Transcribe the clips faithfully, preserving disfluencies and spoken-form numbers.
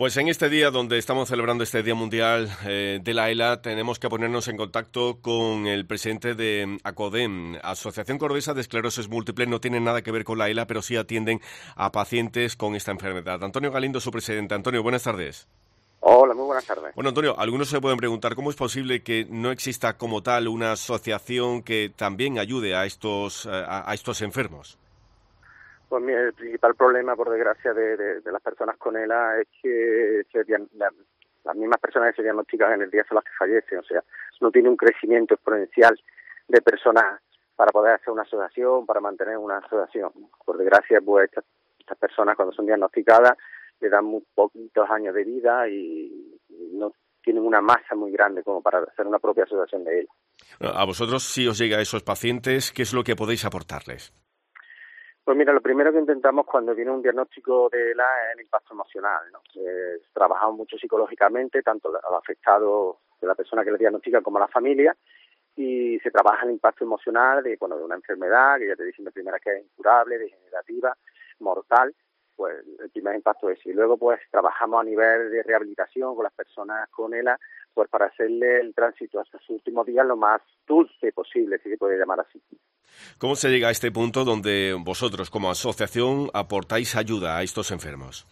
Pues en este día donde estamos celebrando este Día Mundial eh, de la ELA, tenemos que ponernos en contacto con el presidente de ACODEM, Asociación Cordobesa de Esclerosis Múltiple. No tiene nada que ver con la ELA, pero sí atienden a pacientes con esta enfermedad. Antonio Galindo, su presidente. Antonio, buenas tardes. Hola, muy buenas tardes. Bueno, Antonio, algunos se pueden preguntar cómo es posible que no exista como tal una asociación que también ayude a estos, a, a estos enfermos. Pues mira, el principal problema, por desgracia, de, de, de las personas con ELA es que se, la, las mismas personas que se diagnostican en el día son las que fallecen. O sea, no tiene un crecimiento exponencial de personas para poder hacer una asociación, para mantener una asociación. Por desgracia, pues estas, estas personas cuando son diagnosticadas le dan muy poquitos años de vida y no tienen una masa muy grande como para hacer una propia asociación de ELA. A vosotros, si os llega a esos pacientes, ¿qué es lo que podéis aportarles? Pues mira, lo primero que intentamos cuando viene un diagnóstico de ELA es el impacto emocional, ¿no? Eh, trabajamos mucho psicológicamente, tanto al afectado de la persona que le diagnostica como a la familia, y se trabaja el impacto emocional de, bueno, de una enfermedad, que ya te dije de primera que es incurable, degenerativa, mortal. Pues el primer impacto es ese. Y luego pues trabajamos a nivel de rehabilitación con las personas con ELA, pues para hacerle el tránsito hasta sus últimos días lo más dulce posible, si se puede llamar así. ¿Cómo se llega a este punto donde vosotros como asociación aportáis ayuda a estos enfermos?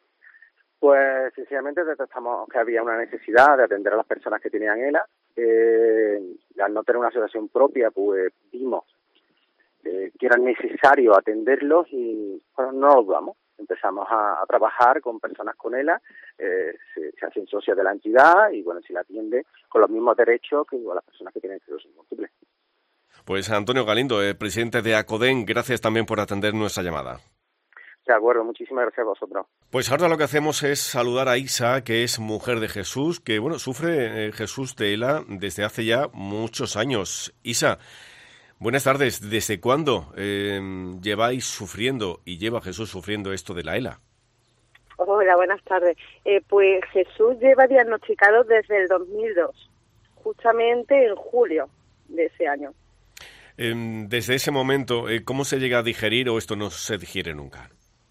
Pues sencillamente detectamos que había una necesidad de atender a las personas que tenían ELA. Eh, al no tener una asociación propia, pues vimos eh, que era necesario atenderlos y bueno, no lo dudamos. Empezamos a, a trabajar con personas con ELA, eh, se, se hacen socios de la entidad y bueno, se la atiende con los mismos derechos que las personas que tienen esclerosis múltiple. Pues Antonio Galindo, eh, presidente de ACODEM, gracias también por atender nuestra llamada. De acuerdo, muchísimas gracias a vosotros. Pues ahora lo que hacemos es saludar a Isa, que es mujer de Jesús, que bueno, sufre eh, Jesús de ELA desde hace ya muchos años. Isa, buenas tardes. ¿Desde cuándo eh, lleváis sufriendo y lleva Jesús sufriendo esto de la ELA? Hola, buenas tardes. Eh, pues Jesús lleva diagnosticado desde el dos mil dos, justamente en julio de ese año. Eh, desde ese momento, eh, ¿cómo se llega a digerir o esto no se digiere nunca?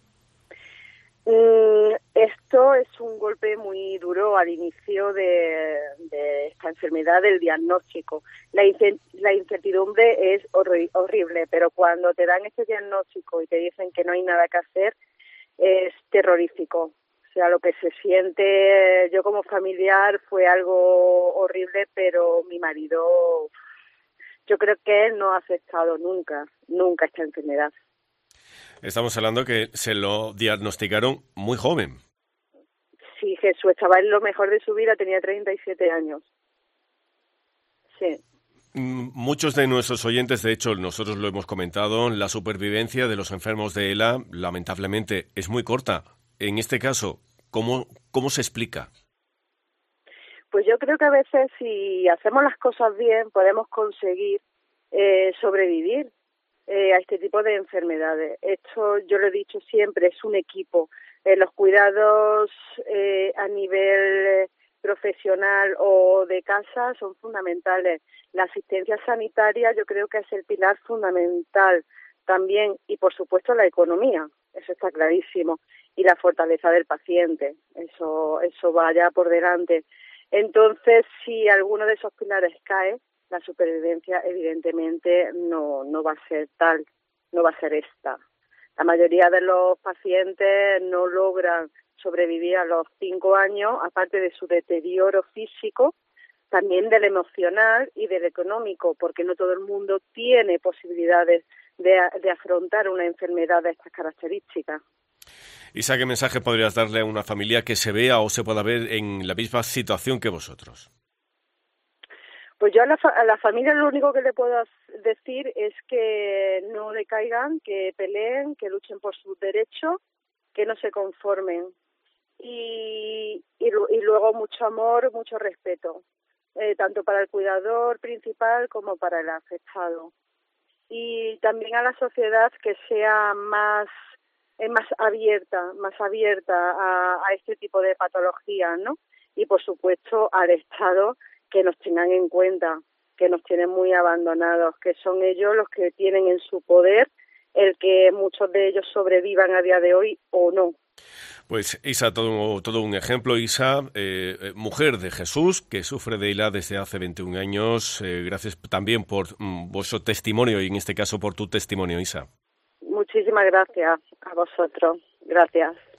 Mm, esto es un golpe muy duro al inicio de, de esta enfermedad, del diagnóstico. La, la incertidumbre es horri horrible, pero cuando te dan este diagnóstico y te dicen que no hay nada que hacer, es terrorífico. O sea, lo que se siente yo como familiar fue algo horrible, pero mi marido, yo creo que él no ha aceptado nunca, nunca esta enfermedad. Estamos hablando que se lo diagnosticaron muy joven. Sí, Jesús estaba en lo mejor de su vida, tenía treinta y siete años. Sí. Muchos de nuestros oyentes, de hecho, nosotros lo hemos comentado, la supervivencia de los enfermos de ELA, lamentablemente, es muy corta. En este caso, ¿cómo, cómo se explica? Pues yo creo que a veces, si hacemos las cosas bien, podemos conseguir eh, sobrevivir eh, a este tipo de enfermedades. Esto, yo lo he dicho siempre, es un equipo. Eh, los cuidados eh, a nivel profesional o de casa son fundamentales. La asistencia sanitaria yo creo que es el pilar fundamental también, y por supuesto la economía, eso está clarísimo, y la fortaleza del paciente, eso, eso va ya por delante. Entonces, si alguno de esos pilares cae, la supervivencia evidentemente no, no va a ser tal, no va a ser esta. La mayoría de los pacientes no logran sobrevivir a los cinco años, aparte de su deterioro físico, también del emocional y del económico, porque no todo el mundo tiene posibilidades de, de afrontar una enfermedad de estas características. Isa, ¿qué mensaje podrías darle a una familia que se vea o se pueda ver en la misma situación que vosotros? Pues yo a la, fa a la familia lo único que le puedo decir es que no decaigan, que peleen, que luchen por sus derechos, que no se conformen. Y, y, y luego mucho amor, mucho respeto, eh, tanto para el cuidador principal como para el afectado. Y también a la sociedad que sea más, eh, más abierta, más abierta a, a este tipo de patologías, ¿no? Y por supuesto al Estado, que nos tengan en cuenta, que nos tienen muy abandonados, que son ellos los que tienen en su poder el que muchos de ellos sobrevivan a día de hoy o no. Pues Isa, todo, todo un ejemplo. Isa, eh, mujer de Jesús, que sufre de I L A desde hace veintiún años. Eh, gracias también por mm, vuestro testimonio y en este caso por tu testimonio, Isa. Muchísimas gracias a vosotros. Gracias.